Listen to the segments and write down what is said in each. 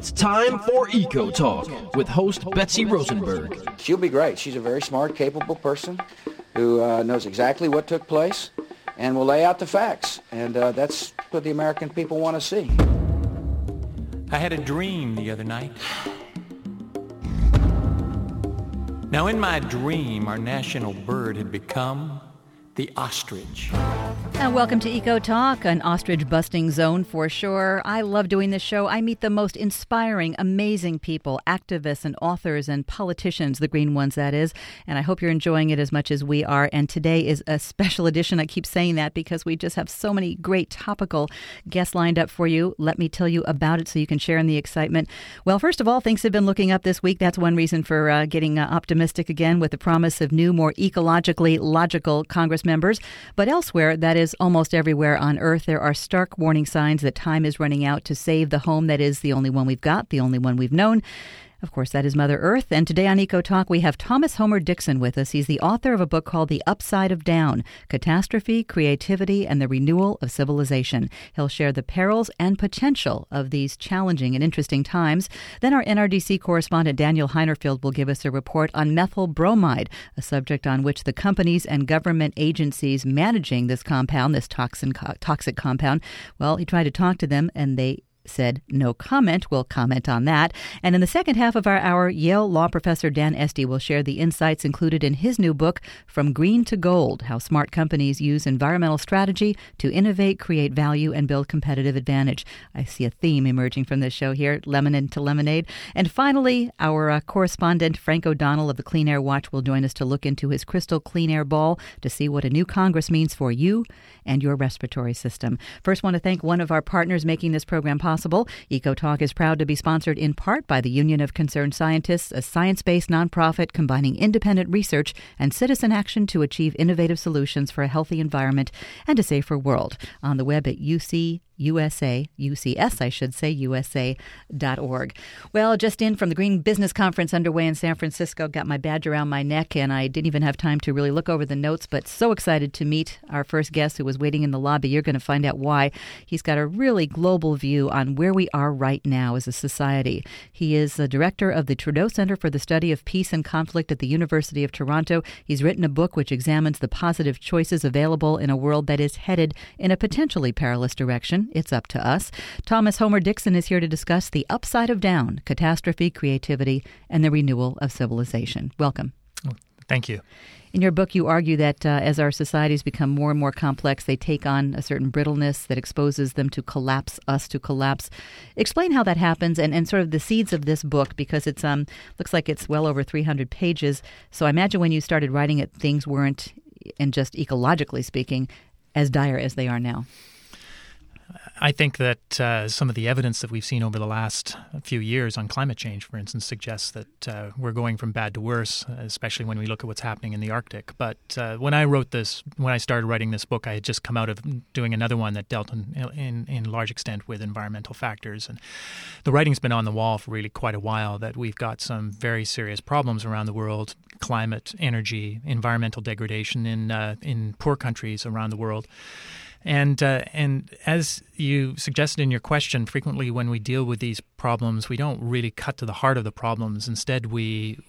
It's time for Eco Talk with host Betsy Rosenberg. She'll be great. She's a very smart, capable person who knows exactly what took place and will lay out the facts. And that's what the American people want to see. I had a dream the other night. Now, in my dream, our national bird had become the ostrich. And welcome to Eco Talk, an ostrich-busting zone for sure. I love doing this show. I meet the most inspiring, amazing people, activists and authors and politicians, the green ones, that is. And I hope you're enjoying it as much as we are. And today is a special edition. I keep saying that because we just have so many great topical guests lined up for you. Let me tell you about it so you can share in the excitement. Well, first of all, things have been looking up this week. That's one reason for getting optimistic again with the promise of new, more ecologically logical Congress members. But elsewhere, that is almost everywhere on Earth, there are stark warning signs that time is running out to save the home that is the only one we've got, the only one we've known. Of course, that is Mother Earth. And today on Eco Talk, we have Thomas Homer Dixon with us. He's the author of a book called The Upside of Down: Catastrophe, Creativity, and the Renewal of Civilization. He'll share the perils and potential of these challenging and interesting times. Then our NRDC correspondent Daniel Heinerfield will give us a report on methyl bromide, a subject on which the companies and government agencies managing this compound, this toxic compound, well, he tried to talk to them and they said no comment. We'll comment on that. And in the second half of our hour, Yale law professor Dan Esty will share the insights included in his new book, From Green to Gold: How Smart Companies Use Environmental Strategy to Innovate, Create Value, and Build Competitive Advantage. I see a theme emerging from this show here, lemon to lemonade. And finally, our correspondent Frank O'Donnell of the Clean Air Watch will join us to look into his crystal clean air ball to see what a new Congress means for you and your respiratory system. First, want to thank one of our partners making this program possible. Eco Talk is proud to be sponsored in part by the Union of Concerned Scientists, a science-based nonprofit combining independent research and citizen action to achieve innovative solutions for a healthy environment and a safer world. On the web at USA, USA.org. Well, just in from the Green Business Conference underway in San Francisco, got my badge around my neck, and I didn't even have time to really look over the notes, but so excited to meet our first guest who was waiting in the lobby. You're going to find out why. He's got a really global view on where we are right now as a society. He is the director of the Trudeau Center for the Study of Peace and Conflict at the University of Toronto. He's written a book which examines the positive choices available in a world that is headed in a potentially perilous direction. It's up to us. Thomas Homer Dixon is here to discuss The Upside of Down: Catastrophe, Creativity, and the Renewal of Civilization. Welcome. Thank you. In your book, you argue that as our societies become more and more complex, they take on a certain brittleness that exposes them to collapse, us to collapse. Explain how that happens and sort of the seeds of this book, because it's looks like it's well over 300 pages. So I imagine when you started writing it, things weren't, and just ecologically speaking, as dire as they are now. I think that some of the evidence that we've seen over the last few years on climate change, for instance, suggests that we're going from bad to worse, especially when we look at what's happening in the Arctic. But when I started writing this book, I had just come out of doing another one that dealt in large extent with environmental factors. And the writing's been on the wall for really quite a while that we've got some very serious problems around the world: climate, energy, environmental degradation in poor countries around the world. And as you suggested in your question, frequently when we deal with these problems, we don't really cut to the heart of the problems. Instead, we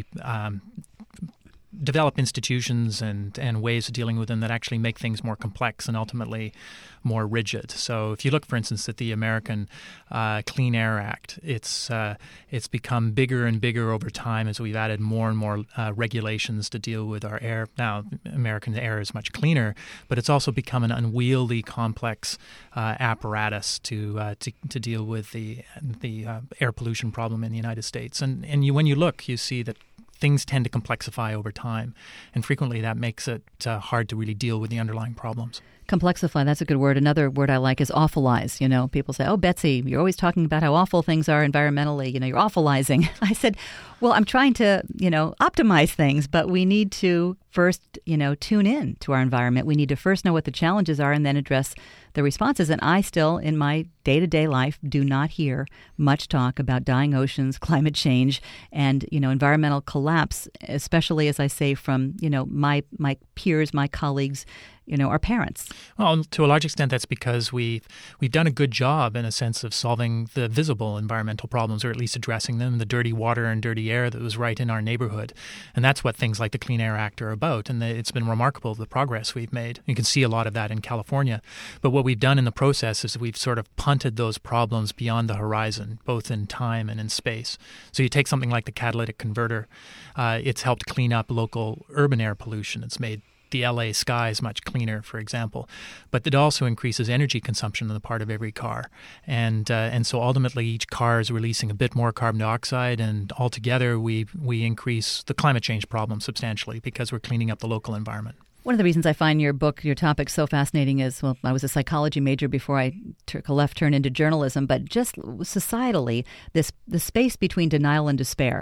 develop institutions and ways of dealing with them that actually make things more complex and ultimately more rigid. So if you look, for instance, at the American Clean Air Act, it's become bigger and bigger over time as we've added more and more regulations to deal with our air. Now, American air is much cleaner, but it's also become an unwieldy, complex apparatus to deal with the air pollution problem in the United States. And when you look, you see that things tend to complexify over time, and frequently that makes it hard to really deal with the underlying problems. Complexify, that's a good word. Another word I like is awfulize. You know, people say, oh, Betsy, you're always talking about how awful things are environmentally. You know, you're awfulizing. I said, well, I'm trying to, optimize things, but we need to first, tune in to our environment. We need to first know what the challenges are and then address the responses. And I still, in my day-to-day life, do not hear much talk about dying oceans, climate change, and, environmental collapse, especially, as I say, from, my peers, my colleagues, our parents. Well, to a large extent, that's because we've done a good job in a sense of solving the visible environmental problems, or at least addressing them, the dirty water and dirty air that was right in our neighborhood. And that's what things like the Clean Air Act are about. And it's been remarkable, the progress we've made. You can see a lot of that in California. But what we've done in the process is we've sort of punted those problems beyond the horizon, both in time and in space. So you take something like the catalytic converter. It's helped clean up local urban air pollution. It's made the LA skies much cleaner, for example. But it also increases energy consumption on the part of every car. And so ultimately each car is releasing a bit more carbon dioxide, and altogether we increase the climate change problem substantially because we're cleaning up the local environment. One of the reasons I find your book, your topic so fascinating is, well, I was a psychology major before I took a left turn into journalism, but just societally, the space between denial and despair,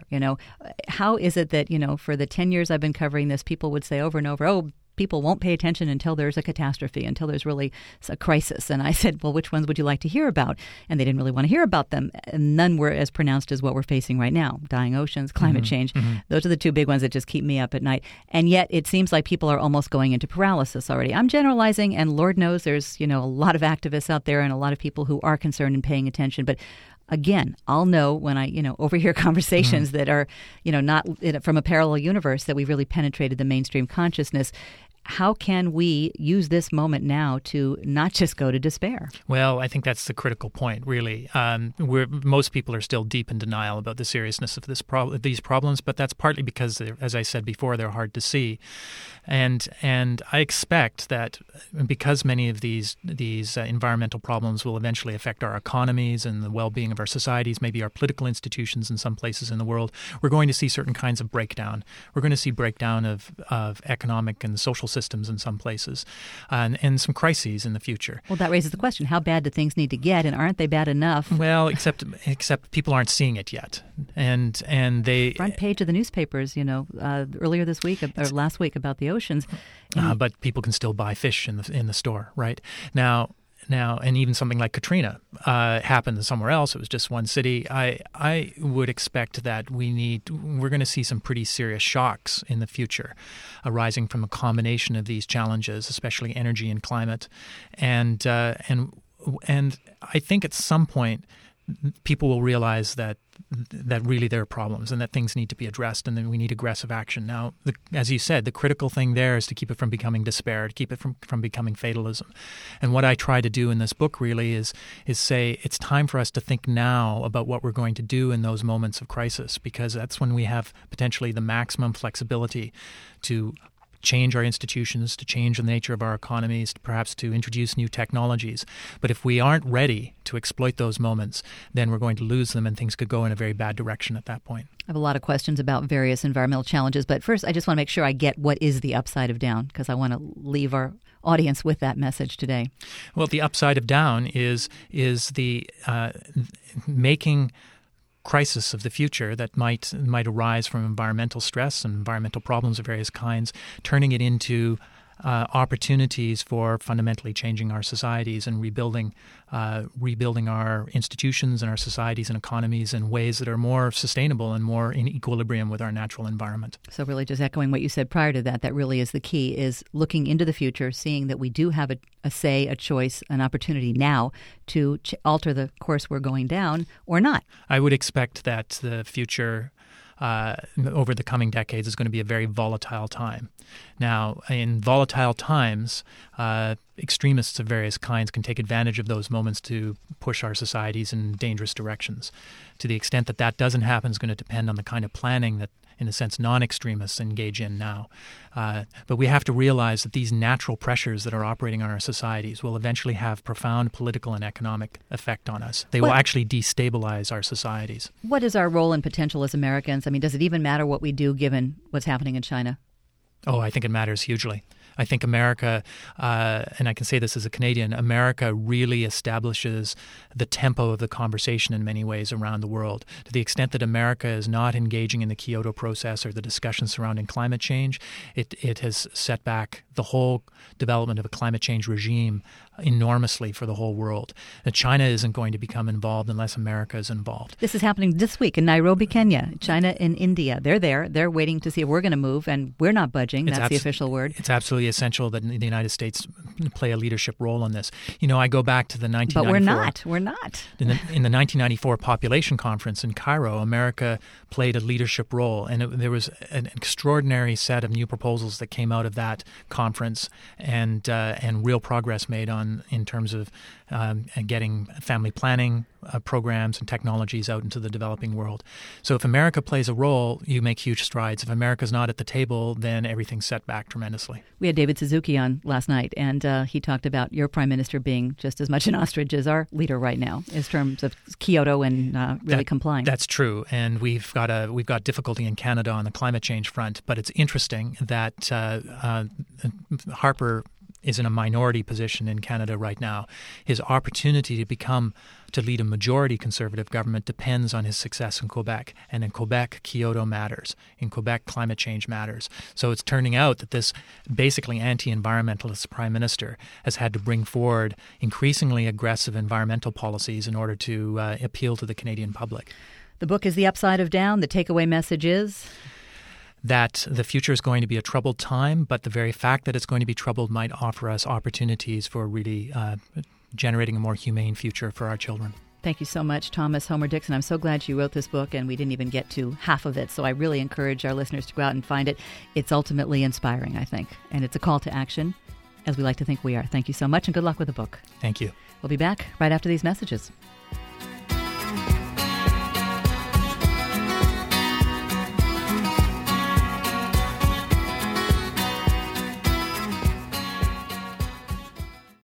how is it that, for the 10 years I've been covering this, people would say over and over, oh, people won't pay attention until there's a catastrophe, until there's really a crisis. And I said, well, which ones would you like to hear about? And they didn't really want to hear about them. And none were as pronounced as what we're facing right now. Dying oceans, climate change. Those are the two big ones that just keep me up at night. And yet it seems like people are almost going into paralysis already. I'm generalizing, and Lord knows there's, a lot of activists out there and a lot of people who are concerned and paying attention. But again, I'll know when I, overhear conversations that are, not from a parallel universe, that we've really penetrated the mainstream consciousness. How can we use this moment now to not just go to despair? Well, I think that's the critical point, really. Most people are still deep in denial about the seriousness of these problems, but that's partly because, as I said before, they're hard to see. And I expect that because many of these environmental problems will eventually affect our economies and the well-being of our societies, maybe our political institutions in some places in the world, we're going to see certain kinds of breakdown. We're going to see breakdown of economic and social systems in some places, and some crises in the future. Well, that raises the question: how bad do things need to get, and aren't they bad enough? Well, except people aren't seeing it yet, and they front page of the newspapers, earlier this week or last week about the oceans. But people can still buy fish in the store, right now. And even something like Katrina happened somewhere else. It was just one city. I would expect that we're going to see some pretty serious shocks in the future arising from a combination of these challenges, especially energy and climate. And I think at some point people will realize that really there are problems and that things need to be addressed, and then we need aggressive action. Now, as you said, the critical thing there is to keep it from becoming despair, to keep it from becoming fatalism. And what I try to do in this book really is say it's time for us to think now about what we're going to do in those moments of crisis, because that's when we have potentially the maximum flexibility to change our institutions, to change the nature of our economies, perhaps to introduce new technologies. But if we aren't ready to exploit those moments, then we're going to lose them, and things could go in a very bad direction at that point. I have a lot of questions about various environmental challenges, but first I just want to make sure I get what is the upside of down, because I want to leave our audience with that message today. Well, the upside of down is the making crisis of the future that might arise from environmental stress and environmental problems of various kinds, turning it into opportunities for fundamentally changing our societies and rebuilding our institutions and our societies and economies in ways that are more sustainable and more in equilibrium with our natural environment. So really just echoing what you said prior to that really is the key, is looking into the future, seeing that we do have a say, a choice, an opportunity now to alter the course we're going down or not. I would expect that the future over the coming decades is going to be a very volatile time. Now, in volatile times, extremists of various kinds can take advantage of those moments to push our societies in dangerous directions. To the extent that doesn't happen is going to depend on the kind of planning that, in a sense, non-extremists engage in now. But we have to realize that these natural pressures that are operating on our societies will eventually have profound political and economic effect on us. They will actually destabilize our societies. What is our role and potential as Americans? I mean, does it even matter what we do given what's happening in China? Oh, I think it matters hugely. I think America, and I can say this as a Canadian, America really establishes the tempo of the conversation in many ways around the world. To the extent that America is not engaging in the Kyoto process or the discussion surrounding climate change, it has set back the whole development of a climate change regime enormously for the whole world. China isn't going to become involved unless America is involved. This is happening this week in Nairobi, Kenya. China and India, they're there. They're waiting to see if we're going to move, and we're not budging. That's the official word. It's absolutely absolutely essential that the United States play a leadership role on this. I go back to the 1994... But we're not. In the 1994 population conference in Cairo, America played a leadership role, and there was an extraordinary set of new proposals that came out of that conference, and real progress made in terms of getting family planning programs and technologies out into the developing world. So if America plays a role, you make huge strides. If America's not at the table, then everything's set back tremendously. We had David Suzuki on last night, and he talked about your prime minister being just as much an ostrich as our leader right now in terms of Kyoto and really complying. That's true, and we've got difficulty in Canada on the climate change front. But it's interesting that Harper is in a minority position in Canada right now. His opportunity to lead a majority Conservative government depends on his success in Quebec. And in Quebec, Kyoto matters. In Quebec, climate change matters. So it's turning out that this basically anti-environmentalist prime minister has had to bring forward increasingly aggressive environmental policies in order to appeal to the Canadian public. The book is The Upside of Down. The takeaway message is that the future is going to be a troubled time, but the very fact that it's going to be troubled might offer us opportunities for really generating a more humane future for our children. Thank you so much, Thomas Homer Dixon. I'm so glad you wrote this book, and we didn't even get to half of it, so I really encourage our listeners to go out and find it. It's ultimately inspiring, I think, and it's a call to action, as we like to think we are. Thank you so much, and good luck with the book. Thank you. We'll be back right after these messages.